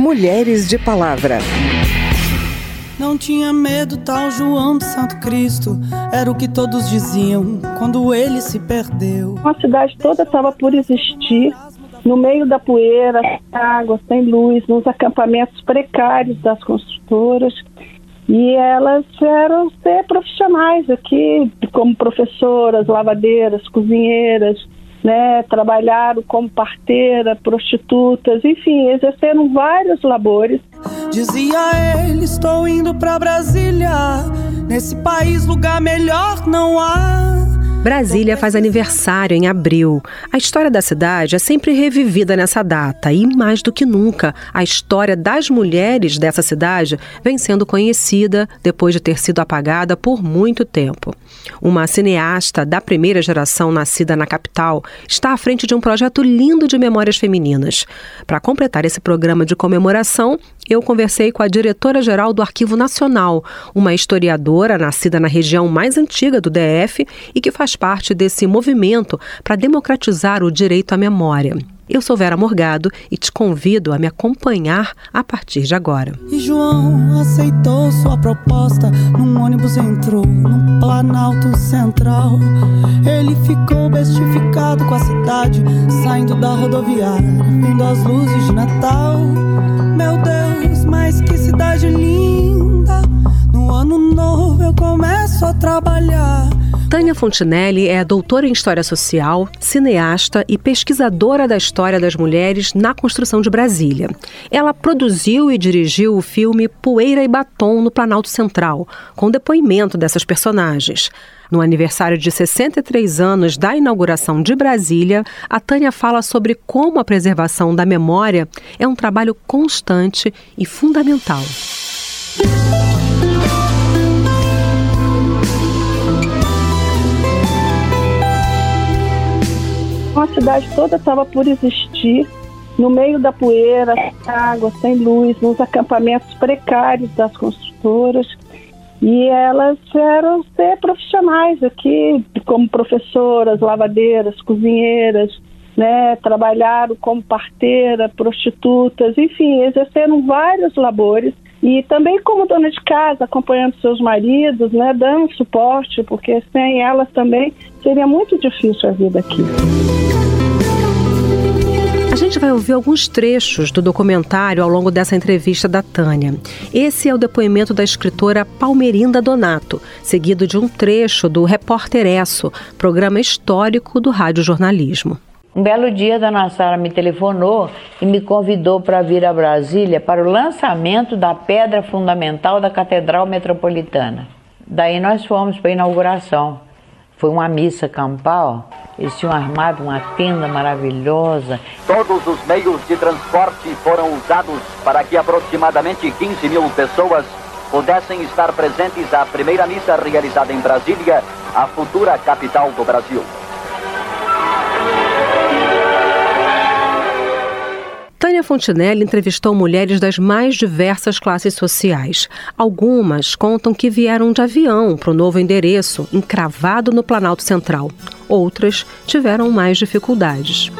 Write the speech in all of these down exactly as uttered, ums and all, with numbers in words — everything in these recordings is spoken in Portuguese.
Mulheres de Palavra. Não tinha medo tal João de Santo Cristo, era o que todos diziam quando ele se perdeu. A cidade toda estava por existir, no meio da poeira, sem água, sem luz, nos acampamentos precários das construtoras. E elas vieram ser profissionais aqui, como professoras, lavadeiras, cozinheiras, né? Trabalharam como parteira, prostitutas, enfim, exerceram vários labores. Dizia ele, estou indo pra Brasília, nesse país lugar melhor não há. Brasília faz aniversário em abril. A história da cidade é sempre revivida nessa data e, mais do que nunca, a história das mulheres dessa cidade vem sendo conhecida depois de ter sido apagada por muito tempo. Uma cineasta da primeira geração nascida na capital está à frente de um projeto lindo de memórias femininas. Para completar esse programa de comemoração, eu conversei com a diretora-geral do Arquivo Nacional, uma historiadora nascida na região mais antiga do D F e que faz parte desse movimento para democratizar o direito à memória. Eu sou Vera Morgado e te convido a me acompanhar a partir de agora. E João aceitou sua proposta, num ônibus entrou no Planalto Central. Ele ficou bestificado com a cidade, saindo da rodoviária, vendo as luzes de Natal. Meu Deus, mas que cidade linda! No ano novo eu começo a trabalhar. Tânia Fontinelli é doutora em História Social, cineasta e pesquisadora da história das mulheres na construção de Brasília. Ela produziu e dirigiu o filme Poeira e Batom no Planalto Central, com depoimento dessas personagens. No aniversário de sessenta e três anos da inauguração de Brasília, a Tânia fala sobre como a preservação da memória é um trabalho constante e fundamental. A cidade toda estava por existir, no meio da poeira, sem água, sem luz, nos acampamentos precários das construtoras. E elas vieram ser profissionais aqui, como professoras, lavadeiras, cozinheiras, né? Trabalharam como parteira, prostitutas, enfim, exerceram vários labores. E também como dona de casa, acompanhando seus maridos, né? Dando suporte, porque sem elas também seria muito difícil a vida aqui. A gente vai ouvir alguns trechos do documentário ao longo dessa entrevista da Tânia. Esse é o depoimento da escritora Palmerinda Donato, seguido de um trecho do Repórter Esso, programa histórico do radiojornalismo. Um belo dia, a Dona Sara me telefonou e me convidou para vir a Brasília para o lançamento da pedra fundamental da Catedral Metropolitana. Daí nós fomos para a inauguração. Foi uma missa campal, eles tinham armado uma tenda maravilhosa. Todos os meios de transporte foram usados para que aproximadamente quinze mil pessoas pudessem estar presentes à primeira missa realizada em Brasília, a futura capital do Brasil. Tânia Fontinelli entrevistou mulheres das mais diversas classes sociais. Algumas contam que vieram de avião para o novo endereço, encravado no Planalto Central. Outras tiveram mais dificuldades.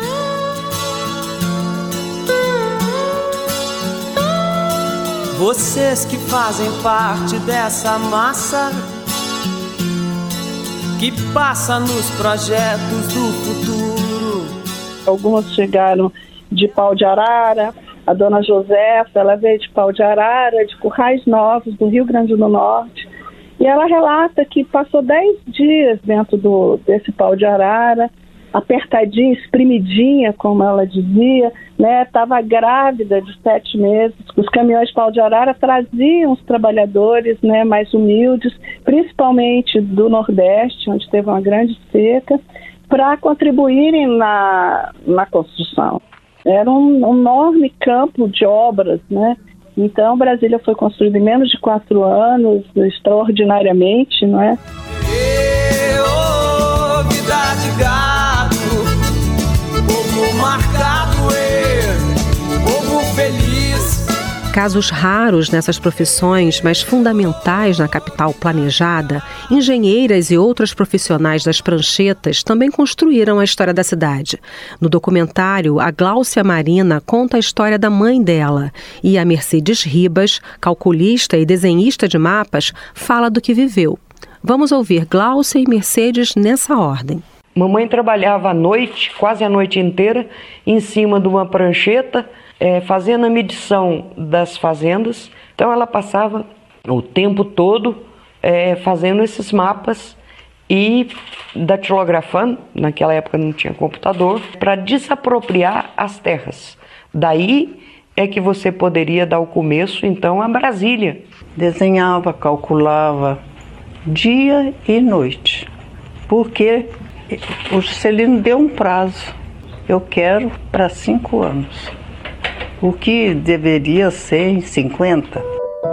Vocês que fazem parte dessa massa que passa nos projetos do futuro. Algumas chegaram de Pau de Arara, a dona Josefa, ela veio de Pau de Arara, de Currais Novos, do Rio Grande do Norte, e ela relata que passou dez dias dentro do, desse Pau de Arara, apertadinha, espremidinha, como ela dizia, né? Estava grávida de sete meses. Os caminhões de Pau de Arara traziam os trabalhadores, né, mais humildes, principalmente do Nordeste, onde teve uma grande seca, para contribuírem na, na construção. Era um, um enorme campo de obras, né? Então, Brasília foi construída em menos de quatro anos, extraordinariamente, não é? E, oh, vida de gato, povo marcado, e, povo feliz, Casos raros nessas profissões, mas fundamentais na capital planejada, engenheiras e outros profissionais das pranchetas também construíram a história da cidade. No documentário, a Gláucia Marina conta a história da mãe dela e a Mercedes Ribas, calculista e desenhista de mapas, fala do que viveu. Vamos ouvir Gláucia e Mercedes nessa ordem. Mamãe trabalhava à noite, quase a noite inteira, em cima de uma prancheta, é, fazendo a medição das fazendas. Então ela passava o tempo todo é, fazendo esses mapas e datilografando, naquela época não tinha computador, para desapropriar as terras. Daí é que você poderia dar o começo, então, a Brasília. Desenhava, calculava dia e noite, porque o Juscelino deu um prazo. Eu quero para cinco anos. O que deveria ser em cinquenta.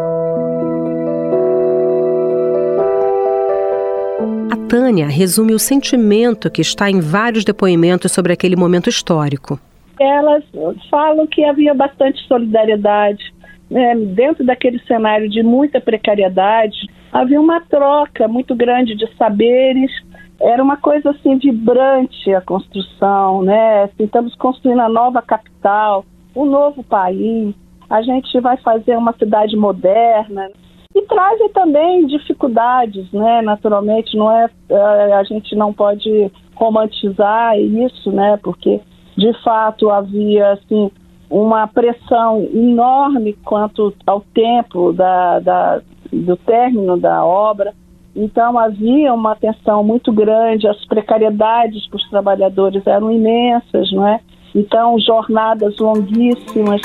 A Tânia resume o sentimento que está em vários depoimentos sobre aquele momento histórico. Elas falam que havia bastante solidariedade, né? Dentro daquele cenário de muita precariedade, havia uma troca muito grande de saberes. Era uma coisa assim vibrante a construção, né? Assim, estamos construindo a nova capital, um novo país, a gente vai fazer uma cidade moderna. E trazem também dificuldades, né? Naturalmente, não é, a gente não pode romantizar isso, né? Porque, de fato, havia assim, uma pressão enorme quanto ao tempo da, da, do término da obra. Então, havia uma tensão muito grande, as precariedades para os trabalhadores eram imensas, não é? Então, jornadas longuíssimas.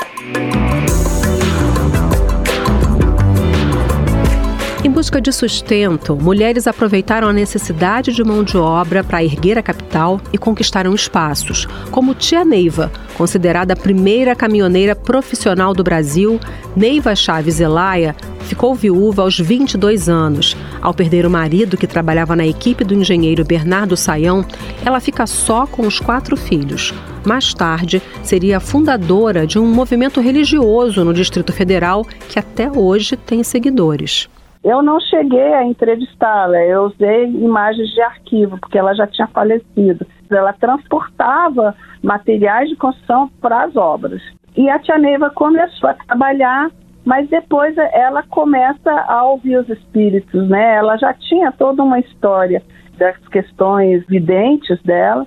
Em busca de sustento, mulheres aproveitaram a necessidade de mão de obra para erguer a capital e conquistaram espaços, como Tia Neiva, considerada a primeira caminhoneira profissional do Brasil. Neiva Chaves Zelaya ficou viúva aos vinte e dois anos. Ao perder o marido, que trabalhava na equipe do engenheiro Bernardo Saião, ela fica só com os quatro filhos. Mais tarde, seria a fundadora de um movimento religioso no Distrito Federal que até hoje tem seguidores. Eu não cheguei a entrevistá-la, eu usei imagens de arquivo, porque ela já tinha falecido. Ela transportava materiais de construção para as obras. E a Tia Neiva começou a trabalhar, mas depois ela começa a ouvir os espíritos, né? Ela já tinha toda uma história das questões videntes dela.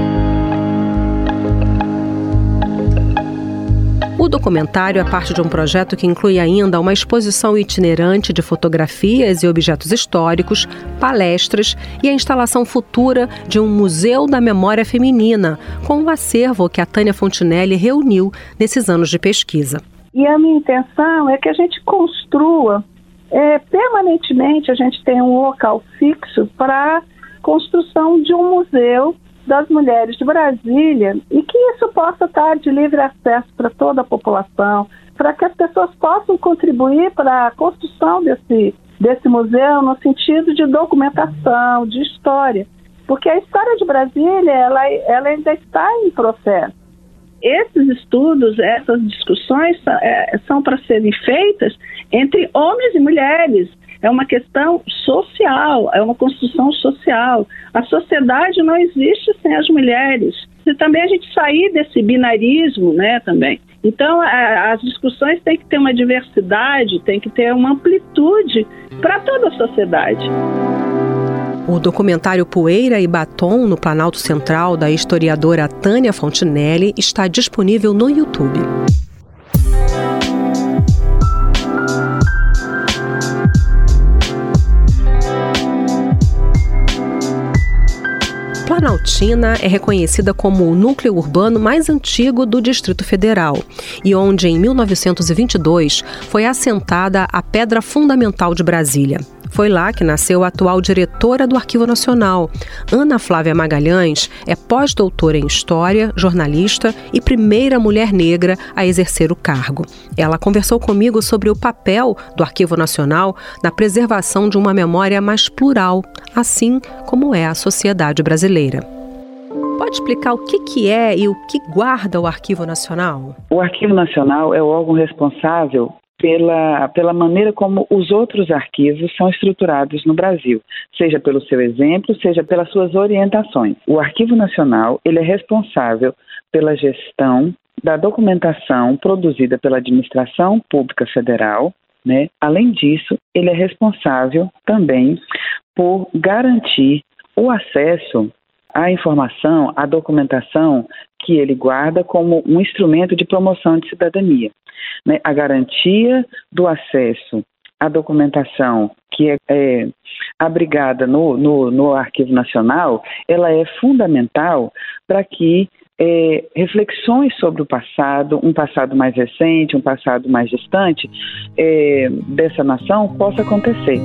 O documentário é parte de um projeto que inclui ainda uma exposição itinerante de fotografias e objetos históricos, palestras e a instalação futura de um Museu da Memória Feminina, com o acervo que a Tânia Fontinelli reuniu nesses anos de pesquisa. E a minha intenção é que a gente construa, é, permanentemente, a gente tem um local fixo para a construção de um museu das mulheres de Brasília e que isso possa estar de livre acesso para toda a população, para que as pessoas possam contribuir para a construção desse, desse museu no sentido de documentação, de história. Porque a história de Brasília, ela, ela ainda está em processo. Esses estudos, essas discussões é, são para serem feitas entre homens e mulheres. É uma questão social, é uma construção social. A sociedade não existe sem as mulheres. E também a gente sair desse binarismo, né, também. Então, a, as discussões têm que ter uma diversidade, tem que ter uma amplitude para toda a sociedade. O documentário Poeira e Batom, no Planalto Central, da historiadora Tânia Fontinelli, está disponível no YouTube. Planaltina é reconhecida como o núcleo urbano mais antigo do Distrito Federal e onde, em mil novecentos e vinte e dois, foi assentada a Pedra Fundamental de Brasília. Foi lá que nasceu a atual diretora do Arquivo Nacional. Ana Flávia Magalhães é pós-doutora em História, jornalista e primeira mulher negra a exercer o cargo. Ela conversou comigo sobre o papel do Arquivo Nacional na preservação de uma memória mais plural, assim como é a sociedade brasileira. Pode explicar o que, que é e o que guarda o Arquivo Nacional? O Arquivo Nacional é o órgão responsável pela, pela maneira como os outros arquivos são estruturados no Brasil, seja pelo seu exemplo, seja pelas suas orientações. O Arquivo Nacional ele é responsável pela gestão da documentação produzida pela Administração Pública Federal, né? Além disso, ele é responsável também por garantir o acesso à informação, à documentação que ele guarda como um instrumento de promoção de cidadania. Né? A garantia do acesso à documentação que é, é abrigada no, no, no Arquivo Nacional, ela é fundamental para que é, reflexões sobre o passado, um passado mais recente, um passado mais distante é, dessa nação possa acontecer.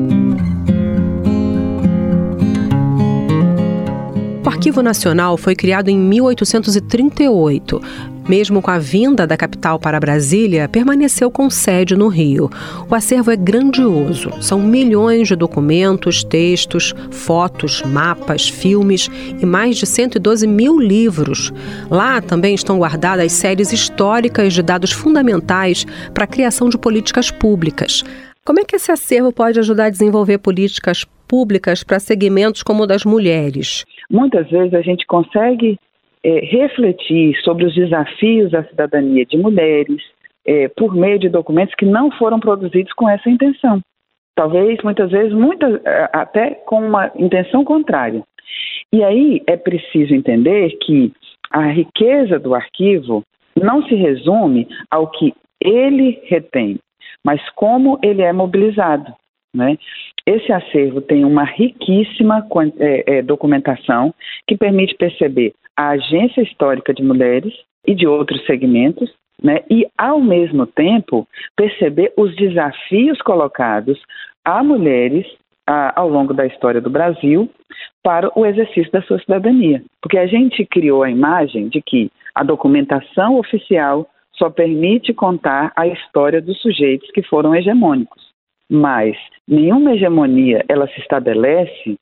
O Arquivo Nacional foi criado em mil oitocentos e trinta e oito. Mesmo com a vinda da capital para Brasília, permaneceu com sede no Rio. O acervo é grandioso. São milhões de documentos, textos, fotos, mapas, filmes e mais de cento e doze mil livros. Lá também estão guardadas séries históricas de dados fundamentais para a criação de políticas públicas. Como é que esse acervo pode ajudar a desenvolver políticas públicas para segmentos como o das mulheres? Muitas vezes a gente consegue é, refletir sobre os desafios da cidadania de mulheres é, por meio de documentos que não foram produzidos com essa intenção. Talvez, muitas vezes, muitas, até com uma intenção contrária. E aí é preciso entender que a riqueza do arquivo não se resume ao que ele retém, mas como ele é mobilizado, né? Esse acervo tem uma riquíssima é, é, documentação que permite perceber a agência histórica de mulheres e de outros segmentos, né? E, ao mesmo tempo, perceber os desafios colocados a mulheres a, ao longo da história do Brasil para o exercício da sua cidadania. Porque a gente criou a imagem de que a documentação oficial só permite contar a história dos sujeitos que foram hegemônicos. Mas nenhuma hegemonia ela se estabelece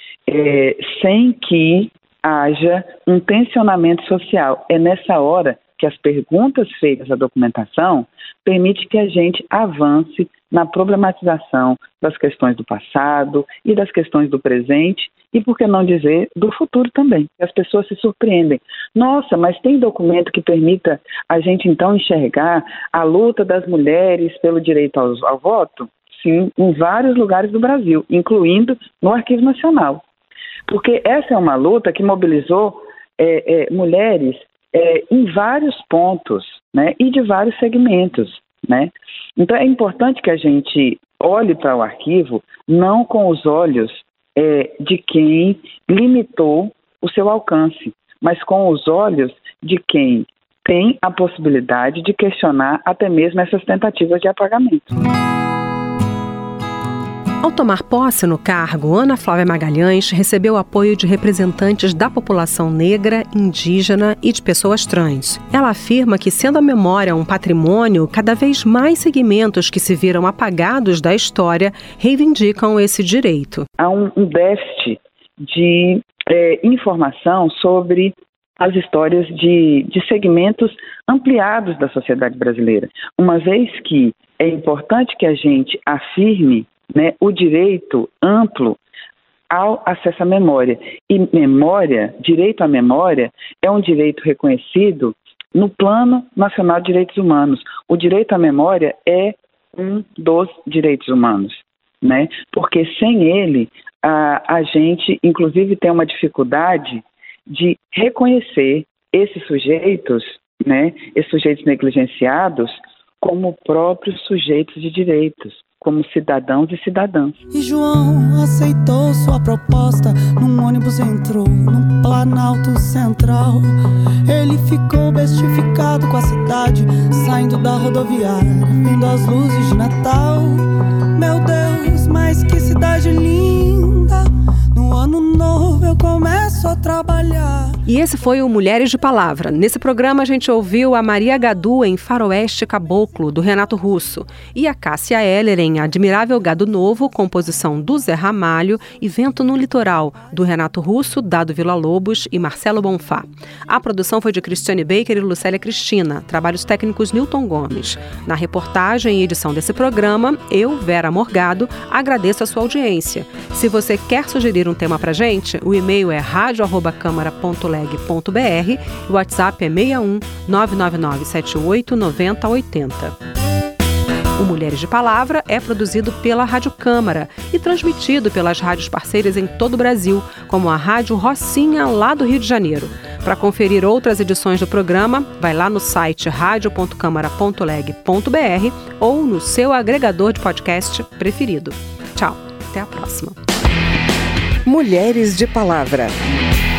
é, sem que haja um tensionamento social. É nessa hora que as perguntas feitas à documentação permitem que a gente avance na problematização das questões do passado e das questões do presente e, por que não dizer, do futuro também. As pessoas se surpreendem. Nossa, mas tem documento que permita a gente então enxergar a luta das mulheres pelo direito ao, ao voto? Sim, em vários lugares do Brasil, incluindo no Arquivo Nacional. Porque essa é uma luta que mobilizou é, é, mulheres é, em vários pontos, né, e de vários segmentos, né? Então é importante que a gente olhe para o arquivo não com os olhos é, de quem limitou o seu alcance, mas com os olhos de quem tem a possibilidade de questionar até mesmo essas tentativas de apagamento. Ao tomar posse no cargo, Ana Flávia Magalhães recebeu apoio de representantes da população negra, indígena e de pessoas trans. Ela afirma que, sendo a memória um patrimônio, cada vez mais segmentos que se viram apagados da história reivindicam esse direito. Há um, um déficit de é, informação sobre as histórias de, de segmentos ampliados da sociedade brasileira. Uma vez que é importante que a gente afirme, né, o direito amplo ao acesso à memória. E memória, direito à memória, é um direito reconhecido no Plano Nacional de Direitos Humanos. O direito à memória é um dos direitos humanos, né? Porque sem ele, a, a gente, inclusive, tem uma dificuldade de reconhecer esses sujeitos, né, esses sujeitos negligenciados, como próprios sujeitos de direitos, como cidadãos e cidadãs. E João aceitou sua proposta, num ônibus entrou no Planalto Central. Ele ficou bestificado com a cidade, saindo da rodoviária, vendo as luzes de Natal. Meu Deus, mas que cidade linda! No ano novo eu começo a trabalhar. E esse foi o Mulheres de Palavra. Nesse programa a gente ouviu a Maria Gadu em Faroeste Caboclo, do Renato Russo, e a Cássia Heller em Admirável Gado Novo, composição do Zé Ramalho, e Vento no Litoral, do Renato Russo, Dado Villa-Lobos e Marcelo Bonfá. A produção foi de Cristiane Baker e Lucélia Cristina, trabalhos técnicos Newton Gomes. Na reportagem e edição desse programa, eu, Vera Morgado, agradeço a sua audiência. Se você quer sugerir um tema pra gente, o e-mail é rádio arroba câmara ponto leg ponto br, o WhatsApp é seis um nove nove nove sete oito nove zero oito zero. O Mulheres de Palavra é produzido pela Rádio Câmara e transmitido pelas rádios parceiras em todo o Brasil, como a Rádio Rocinha, lá do Rio de Janeiro. Para conferir outras edições do programa, vai lá no site rádio ponto câmara ponto leg ponto br ou no seu agregador de podcast preferido. Tchau, até a próxima. Mulheres de Palavra.